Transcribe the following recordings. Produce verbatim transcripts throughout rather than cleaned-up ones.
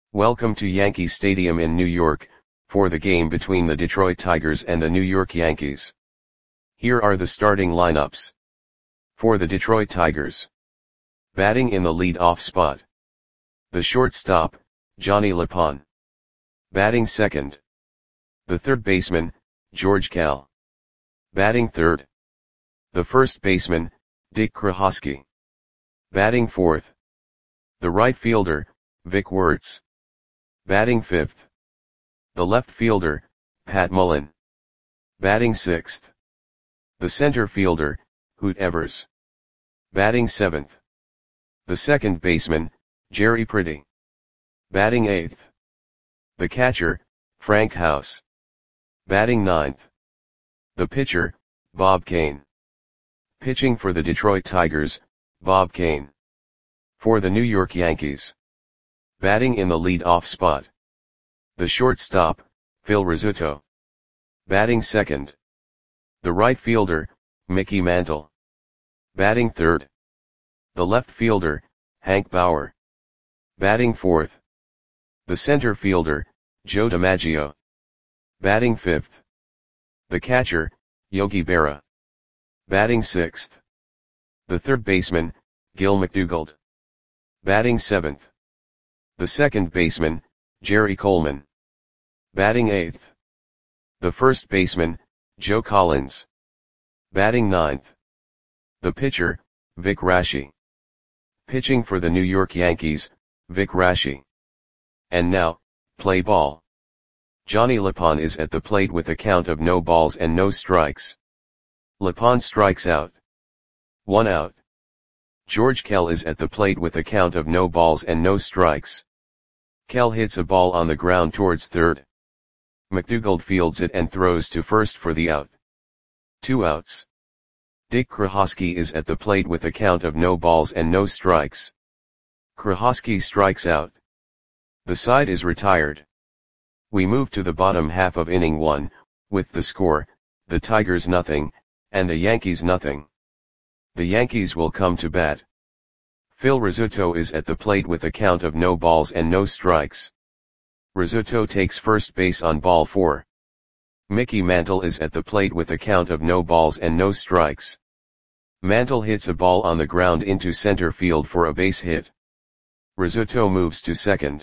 Welcome to Yankee Stadium in New York, for the game between the Detroit Tigers and the New York Yankees. Here are the starting lineups. For the Detroit Tigers. Batting in the lead-off spot. The shortstop, Johnny LePon. Batting second. The third baseman, George Kell. Batting third. The first baseman, Dick Krohosky. Batting fourth. The right fielder, Vic Wertz. Batting fifth. The left fielder, Pat Mullen. Batting sixth. The center fielder, Hoot Evers. Batting seventh. The second baseman, Jerry Pretty. Batting eighth. The catcher, Frank House. Batting ninth. The pitcher, Bob Kane. Pitching for the Detroit Tigers, Bob Kane. For the New York Yankees. Batting in the lead-off spot. The shortstop, Phil Rizzuto. Batting second. The right fielder, Mickey Mantle. Batting third. The left fielder, Hank Bauer. Batting fourth. The center fielder, Joe DiMaggio. Batting fifth. The catcher, Yogi Berra. Batting sixth. The third baseman, Gil McDougald. Batting seventh. The second baseman, Jerry Coleman. Batting eighth. The first baseman, Joe Collins. Batting ninth. The pitcher, Vic Raschi. Pitching for the New York Yankees, Vic Raschi. And now, play ball. Johnny LePon is at the plate with a count of no balls and no strikes. LePon strikes out. One out. George Kell is at the plate with a count of no balls and no strikes. Kell hits a ball on the ground towards third. McDougald fields it and throws to first for the out. Two outs. Dick Krohosky is at the plate with a count of no balls and no strikes. Krohosky strikes out. The side is retired. We move to the bottom half of inning one, with the score, the Tigers nothing, and the Yankees nothing. The Yankees will come to bat. Phil Rizzuto is at the plate with a count of no balls and no strikes. Rizzuto takes first base on ball four. Mickey Mantle is at the plate with a count of no balls and no strikes. Mantle hits a ball on the ground into center field for a base hit. Rizzuto moves to second.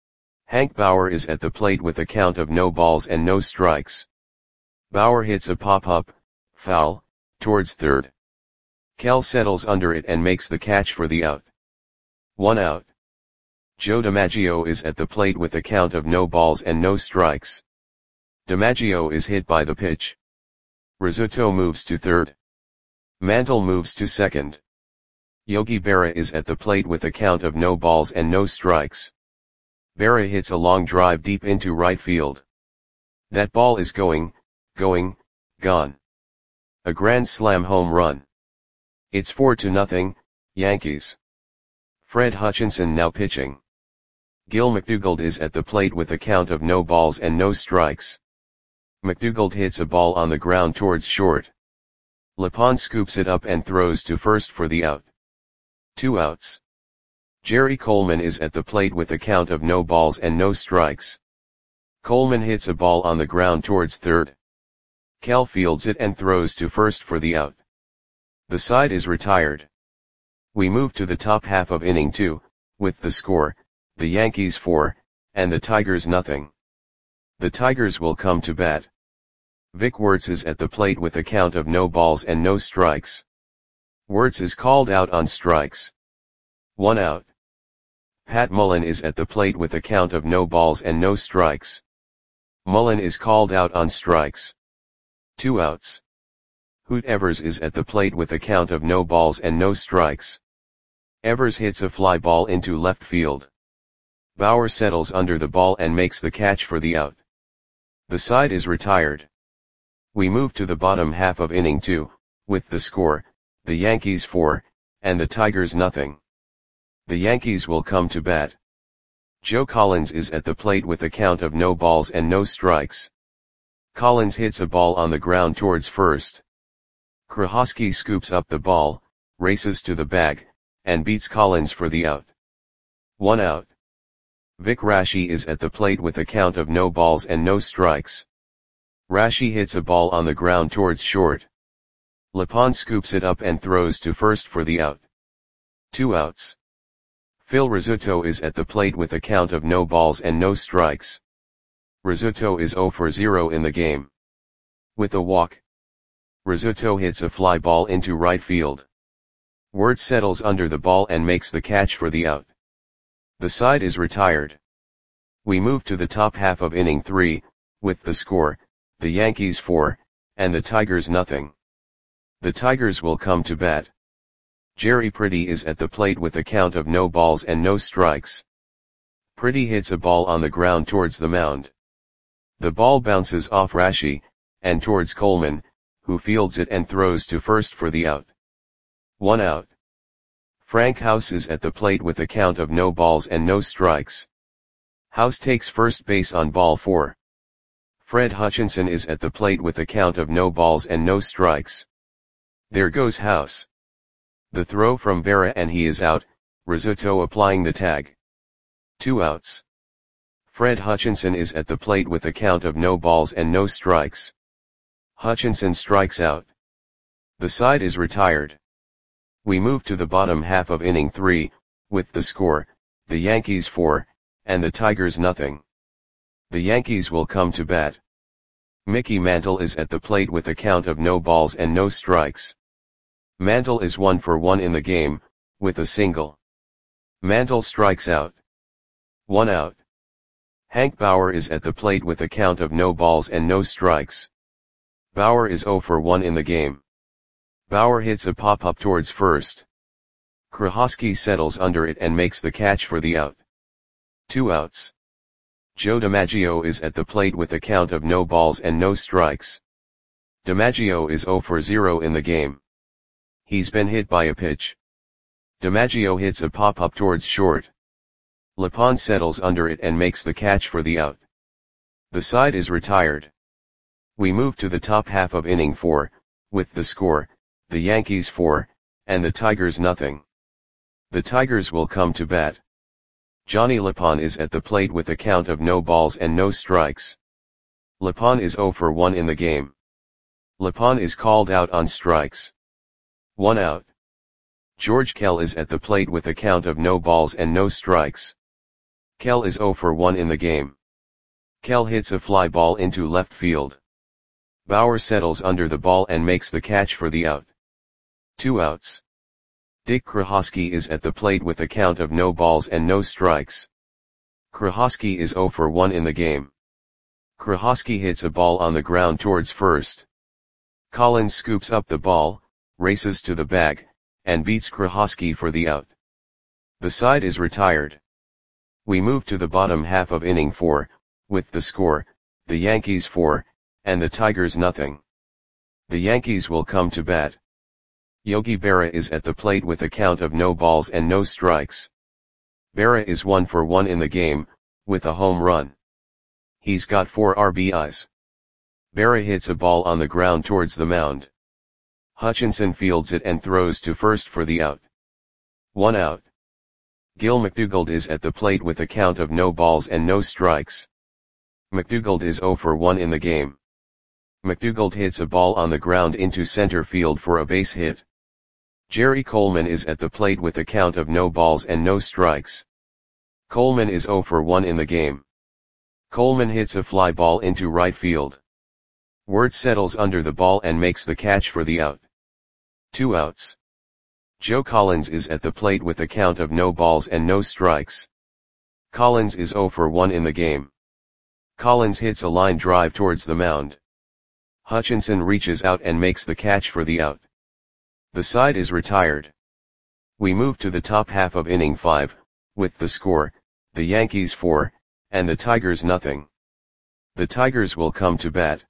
Hank Bauer is at the plate with a count of no balls and no strikes. Bauer hits a pop-up, foul, towards third. Kell settles under it and makes the catch for the out. One out. Joe DiMaggio is at the plate with a count of no balls and no strikes. DiMaggio is hit by the pitch. Rizzuto moves to third. Mantle moves to second. Yogi Berra is at the plate with a count of no balls and no strikes. Berra hits a long drive deep into right field. That ball is going, going, gone. A grand slam home run. It's four to nothing, Yankees. Fred Hutchinson now pitching. Gil McDougald is at the plate with a count of no balls and no strikes. McDougald hits a ball on the ground towards short. LePon scoops it up and throws to first for the out. Two outs. Jerry Coleman is at the plate with a count of no balls and no strikes. Coleman hits a ball on the ground towards third. Kell fields it and throws to first for the out. The side is retired. We move to the top half of inning two, with the score, the Yankees four, and the Tigers nothing. The Tigers will come to bat. Vic Wertz is at the plate with a count of no balls and no strikes. Wertz is called out on strikes. One out. Pat Mullen is at the plate with a count of no balls and no strikes. Mullen is called out on strikes. Two outs. Hoot Evers is at the plate with a count of no balls and no strikes. Evers hits a fly ball into left field. Bauer settles under the ball and makes the catch for the out. The side is retired. We move to the bottom half of inning two, with the score, the Yankees four, and the Tigers nothing. The Yankees will come to bat. Joe Collins is at the plate with a count of no balls and no strikes. Collins hits a ball on the ground towards first. Krohosky scoops up the ball, races to the bag, and beats Collins for the out. One out. Vic Rashi is at the plate with a count of no balls and no strikes. Rashi hits a ball on the ground towards short. Lipan scoops it up and throws to first for the out. Two outs. Phil Rizzuto is at the plate with a count of no balls and no strikes. Rizzuto is zero for zero in the game. With a walk, Rizzuto hits a fly ball into right field. Wirtz settles under the ball and makes the catch for the out. The side is retired. We move to the top half of inning three, with the score, the Yankees four, and the Tigers nothing. The Tigers will come to bat. Jerry Pretty is at the plate with a count of no balls and no strikes. Pretty hits a ball on the ground towards the mound. The ball bounces off Rashi, and towards Coleman, who fields it and throws to first for the out. One out. Frank House is at the plate with a count of no balls and no strikes. House takes first base on ball four. Fred Hutchinson is at the plate with a count of no balls and no strikes. There goes House. The throw from Berra and he is out, Rizzuto applying the tag. Two outs. Fred Hutchinson is at the plate with a count of no balls and no strikes. Hutchinson strikes out. The side is retired. We move to the bottom half of inning three, with the score, the Yankees four, and the Tigers nothing. The Yankees will come to bat. Mickey Mantle is at the plate with a count of no balls and no strikes. Mantle is one for one in the game, with a single. Mantle strikes out. One out. Hank Bauer is at the plate with a count of no balls and no strikes. Bauer is zero for one in the game. Bauer hits a pop-up towards first. Krahosky settles under it and makes the catch for the out. Two outs. Joe DiMaggio is at the plate with a count of no balls and no strikes. DiMaggio is zero for zero in the game. He's been hit by a pitch. DiMaggio hits a pop-up towards short. Lipan settles under it and makes the catch for the out. The side is retired. We move to the top half of inning four, with the score, the Yankees four, and the Tigers nothing. The Tigers will come to bat. Johnny Lipan is at the plate with a count of no balls and no strikes. Lipan is zero for one in the game. Lipan is called out on strikes. One out. George Kell is at the plate with a count of no balls and no strikes. Kell is zero for one in the game. Kell hits a fly ball into left field. Bauer settles under the ball and makes the catch for the out. Two outs. Dick Krahosky is at the plate with a count of no balls and no strikes. Krahosky is zero for one in the game. Krahosky hits a ball on the ground towards first. Collins scoops up the ball, races to the bag, and beats Krahosky for the out. The side is retired. We move to the bottom half of inning four, with the score, the Yankees four, and the Tigers nothing. The Yankees will come to bat. Yogi Berra is at the plate with a count of no balls and no strikes. Berra is one for one in the game, with a home run. He's got four R B Is. Berra hits a ball on the ground towards the mound. Hutchinson fields it and throws to first for the out. One out. Gil McDougald is at the plate with a count of no balls and no strikes. McDougald is zero for one in the game. McDougald hits a ball on the ground into center field for a base hit. Jerry Coleman is at the plate with a count of no balls and no strikes. Coleman is zero for one in the game. Coleman hits a fly ball into right field. Wirtz settles under the ball and makes the catch for the out. Two outs. Joe Collins is at the plate with a count of no balls and no strikes. Collins is zero for one in the game. Collins hits a line drive towards the mound. Hutchinson reaches out and makes the catch for the out. The side is retired. We move to the top half of inning five, with the score, the Yankees four, and the Tigers nothing. The Tigers will come to bat.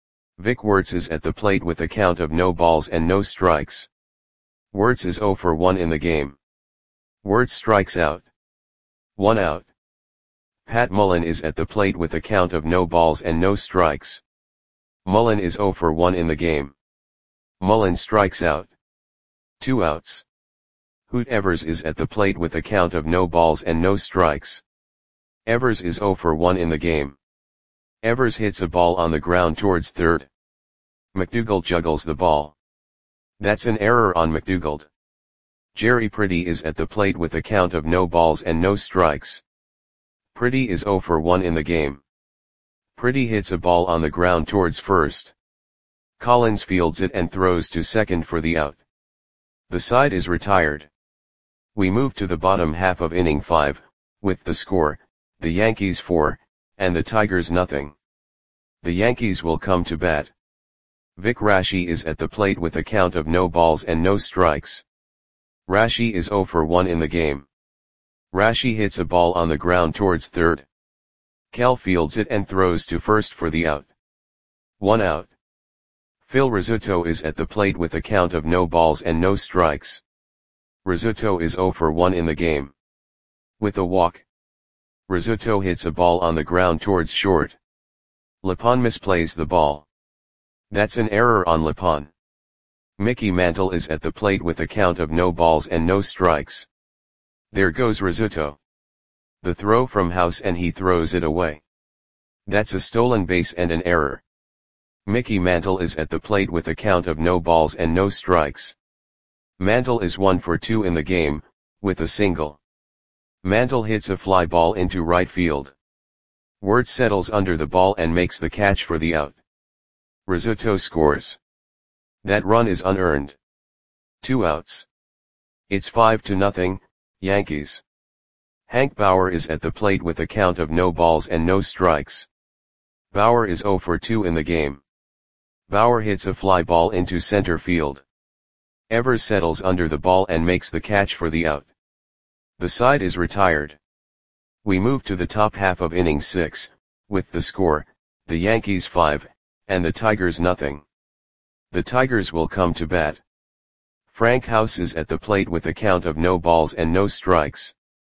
Vic Wirtz is at the plate with a count of no balls and no strikes. Wirtz is zero for one in the game. Wirtz strikes out. One out. Pat Mullen is at the plate with a count of no balls and no strikes. Mullen is zero for one in the game. Mullen strikes out. Two outs. Hoot Evers is at the plate with a count of no balls and no strikes. Evers is zero for one in the game. Evers hits a ball on the ground towards third. McDougald juggles the ball. That's an error on McDougald. Jerry Pretty is at the plate with a count of no balls and no strikes. Pretty is zero for one in the game. Pretty hits a ball on the ground towards first. Collins fields it and throws to second for the out. The side is retired. We move to the bottom half of inning five, with the score, the Yankees four, and the Tigers nothing. The Yankees will come to bat. Vic Raschi is at the plate with a count of no balls and no strikes. Raschi is zero for one in the game. Raschi hits a ball on the ground towards third. Cal fields it and throws to first for the out. One out. Phil Rizzuto is at the plate with a count of no balls and no strikes. Rizzuto is zero for one in the game. With a walk. Rizzuto hits a ball on the ground towards short. Lepon misplays the ball. That's an error on Lepon. Mickey Mantle is at the plate with a count of no balls and no strikes. There goes Rizzuto. The throw from House and he throws it away. That's a stolen base and an error. Mickey Mantle is at the plate with a count of no balls and no strikes. Mantle is one for two in the game, with a single. Mantle hits a fly ball into right field. Wirtz settles under the ball and makes the catch for the out. Rizzuto scores. That run is unearned. Two outs. It's five to nothing, Yankees. Hank Bauer is at the plate with a count of no balls and no strikes. Bauer is zero for two in the game. Bauer hits a fly ball into center field. Evers settles under the ball and makes the catch for the out. The side is retired. We move to the top half of inning six, with the score, the Yankees five, and the Tigers nothing. The Tigers will come to bat. Frank House is at the plate with a count of no balls and no strikes.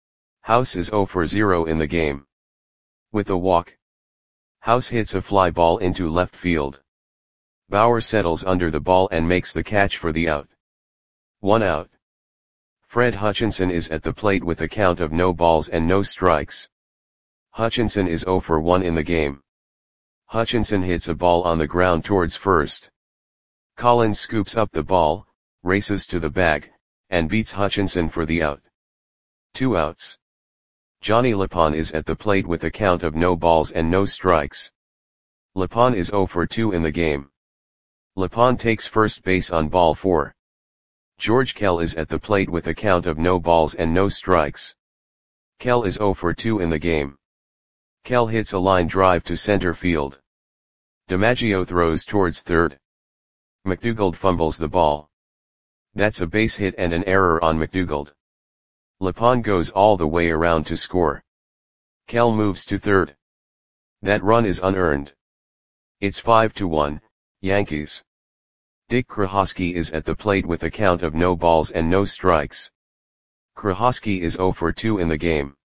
House is zero for zero in the game. With a walk. House hits a fly ball into left field. Bauer settles under the ball and makes the catch for the out. One out. Fred Hutchinson is at the plate with a count of no balls and no strikes. Hutchinson is zero for one in the game. Hutchinson hits a ball on the ground towards first. Collins scoops up the ball, races to the bag, and beats Hutchinson for the out. Two outs. Johnny Lepon is at the plate with a count of no balls and no strikes. Lepon is zero for two in the game. Lepon takes first base on ball four. George Kell is at the plate with a count of no balls and no strikes. Kell is zero for two in the game. Kell hits a line drive to center field. DiMaggio throws towards third. McDougald fumbles the ball. That's a base hit and an error on McDougald. Lepon goes all the way around to score. Kell moves to third. That run is unearned. It's five to one, Yankees. Dick Krahosky is at the plate with a count of no balls and no strikes. Krahosky is zero for two in the game.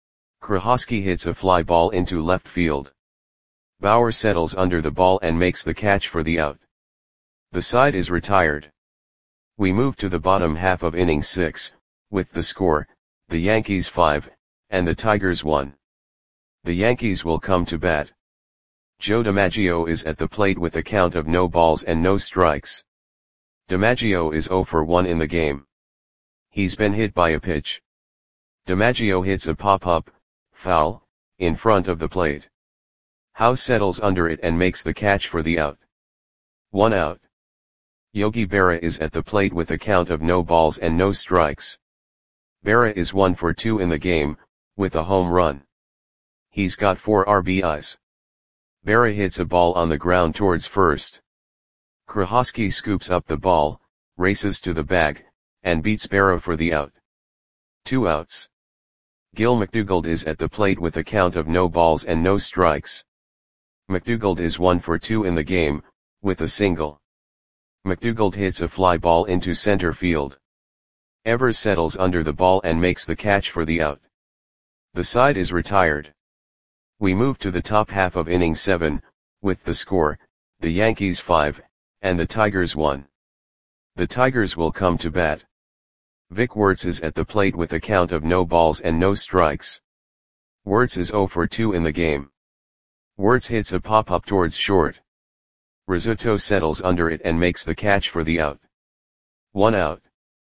Krahosky hits a fly ball into left field. Bauer settles under the ball and makes the catch for the out. The side is retired. We move to the bottom half of inning six, with the score, the Yankees five, and the Tigers one. The Yankees will come to bat. Joe DiMaggio is at the plate with a count of no balls and no strikes. DiMaggio is zero for one in the game. He's been hit by a pitch. DiMaggio hits a pop-up, foul, in front of the plate. House settles under it and makes the catch for the out. One out. Yogi Berra is at the plate with a count of no balls and no strikes. Berra is one for two in the game, with a home run. He's got four R B Is. Berra hits a ball on the ground towards first. Krahosky scoops up the ball, races to the bag, and beats Berra for the out. Two outs. Gil McDougald is at the plate with a count of no balls and no strikes. McDougald is one for two in the game, with a single. McDougald hits a fly ball into center field. Evers settles under the ball and makes the catch for the out. The side is retired. We move to the top half of inning seven, with the score, the Yankees five, and the Tigers one. The Tigers will come to bat. Vic Wirtz is at the plate with a count of no balls and no strikes. Wirtz is zero for two in the game. Wirtz hits a pop-up towards short. Rizzuto settles under it and makes the catch for the out. One out.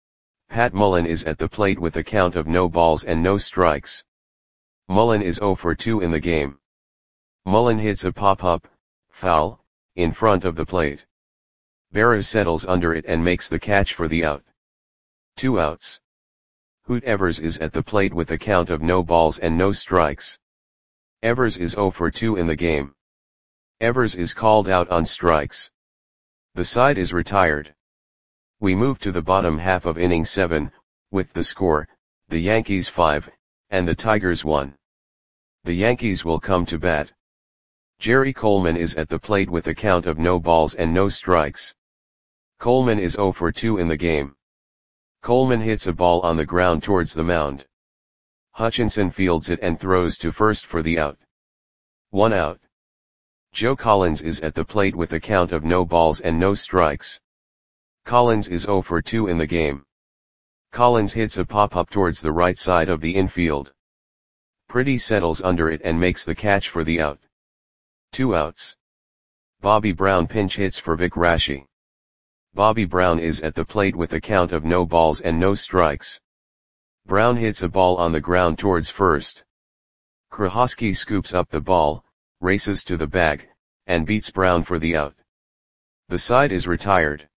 Pat Mullen is at the plate with a count of no balls and no strikes. Mullen is zero for two in the game. Mullen hits a pop-up, foul, in front of the plate. Berra settles under it and makes the catch for the out. Two outs. Hoot Evers is at the plate with a count of no balls and no strikes. Evers is zero for two in the game. Evers is called out on strikes. The side is retired. We move to the bottom half of inning seven, with the score, the Yankees five, and the Tigers one. The Yankees will come to bat. Jerry Coleman is at the plate with a count of no balls and no strikes. Coleman is zero for two in the game. Coleman hits a ball on the ground towards the mound. Hutchinson fields it and throws to first for the out. One out. Joe Collins is at the plate with a count of no balls and no strikes. Collins is zero for two in the game. Collins hits a pop-up towards the right side of the infield. Pretty settles under it and makes the catch for the out. Two outs. Bobby Brown pinch hits for Vic Raschi. Bobby Brown is at the plate with a count of no balls and no strikes. Brown hits a ball on the ground towards first. Krahosky scoops up the ball, races to the bag, and beats Brown for the out. The side is retired.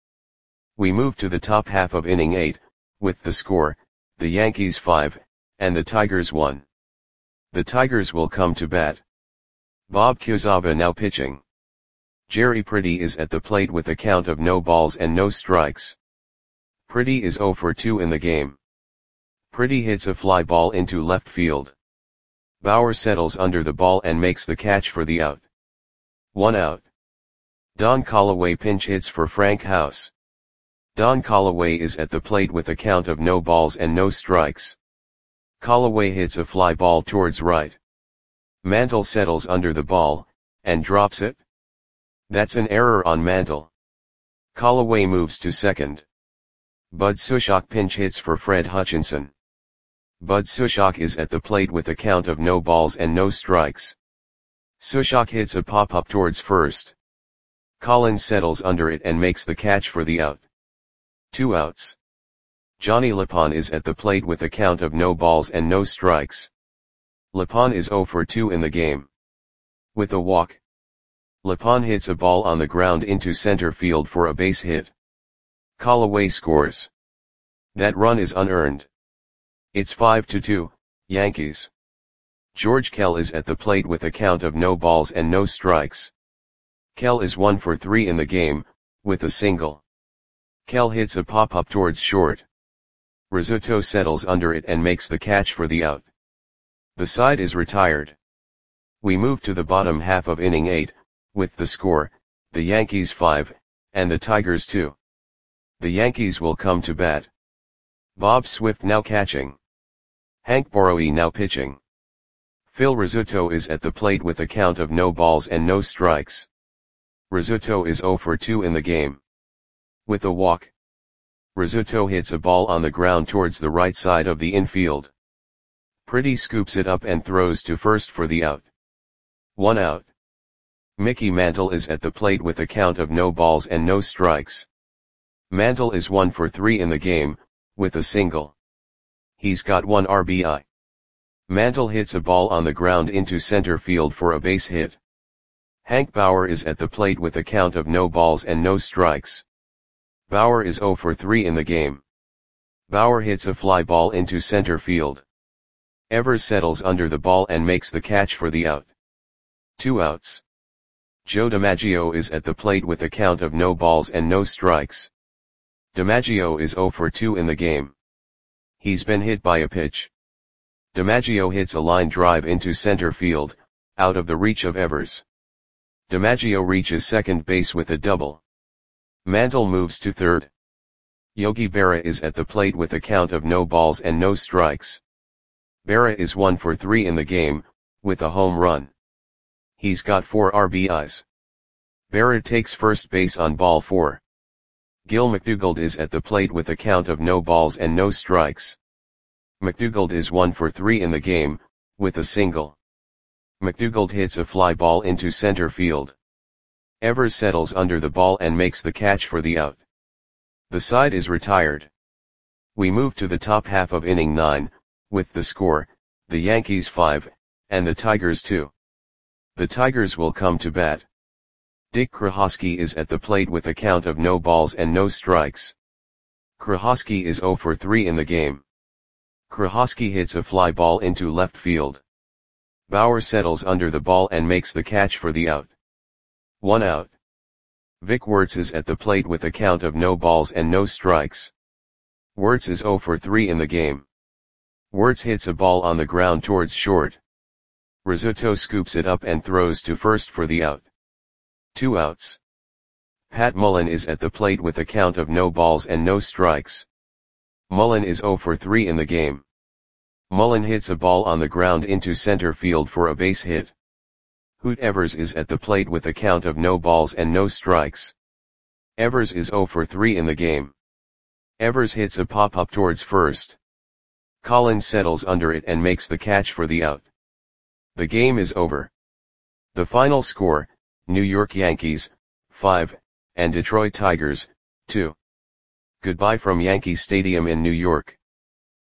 We move to the top half of inning eight, with the score, the Yankees five, and the Tigers one. The Tigers will come to bat. Bob Kuzawa now pitching. Jerry Pretty is at the plate with a count of no balls and no strikes. Pretty is zero for two in the game. Pretty hits a fly ball into left field. Bauer settles under the ball and makes the catch for the out. One out. Don Callaway pinch hits for Frank House. Don Callaway is at the plate with a count of no balls and no strikes. Callaway hits a fly ball towards right. Mantle settles under the ball, and drops it. That's an error on Mantle. Callaway moves to second. Bud Sushok pinch hits for Fred Hutchinson. Bud Sushok is at the plate with a count of no balls and no strikes. Sushok hits a pop-up towards first. Collins settles under it and makes the catch for the out. Two outs. Johnny Lapon is at the plate with a count of no balls and no strikes. Lapon is zero for two in the game. With a walk. Lapon hits a ball on the ground into center field for a base hit. Callaway scores. That run is unearned. It's five to two, Yankees. George Kell is at the plate with a count of no balls and no strikes. Kell is one for three in the game, with a single. Kell hits a pop-up towards short. Rizzuto settles under it and makes the catch for the out. The side is retired. We move to the bottom half of inning eight, with the score, the Yankees five, and the Tigers two. The Yankees will come to bat. Bob Swift now catching. Hank Borowy now pitching. Phil Rizzuto is at the plate with a count of no balls and no strikes. Rizzuto is zero for two in the game. With a walk. Rizzuto hits a ball on the ground towards the right side of the infield. Pretty scoops it up and throws to first for the out. One out. Mickey Mantle is at the plate with a count of no balls and no strikes. Mantle is one for three in the game, with a single. He's got one R B I. Mantle hits a ball on the ground into center field for a base hit. Hank Bauer is at the plate with a count of no balls and no strikes. Bauer is zero for three in the game. Bauer hits a fly ball into center field. Evers settles under the ball and makes the catch for the out. Two outs. Joe DiMaggio is at the plate with a count of no balls and no strikes. DiMaggio is zero for two in the game. He's been hit by a pitch. DiMaggio hits a line drive into center field, out of the reach of Evers. DiMaggio reaches second base with a double. Mantle moves to third. Yogi Berra is at the plate with a count of no balls and no strikes. Berra is one for three in the game, with a home run. He's got four R B Is. Berra takes first base on ball four. Gil McDougald is at the plate with a count of no balls and no strikes. McDougald is one for three in the game, with a single. McDougald hits a fly ball into center field. Evers settles under the ball and makes the catch for the out. The side is retired. We move to the top half of inning nine, with the score, the Yankees five, and the Tigers two. The Tigers will come to bat. Dick Krahosky is at the plate with a count of no balls and no strikes. Krahosky is zero for three in the game. Krahosky hits a fly ball into left field. Bauer settles under the ball and makes the catch for the out. One out. Vic Wertz is at the plate with a count of no balls and no strikes. Wertz is zero for three in the game. Wertz hits a ball on the ground towards short. Rizzuto scoops it up and throws to first for the out. Two outs. Pat Mullen is at the plate with a count of no balls and no strikes. Mullen is zero for three in the game. Mullen hits a ball on the ground into center field for a base hit. Hoot Evers is at the plate with a count of no balls and no strikes. Evers is zero for three in the game. Evers hits a pop-up towards first. Collins settles under it and makes the catch for the out. The game is over. The final score, New York Yankees, five, and Detroit Tigers, two. Goodbye from Yankee Stadium in New York.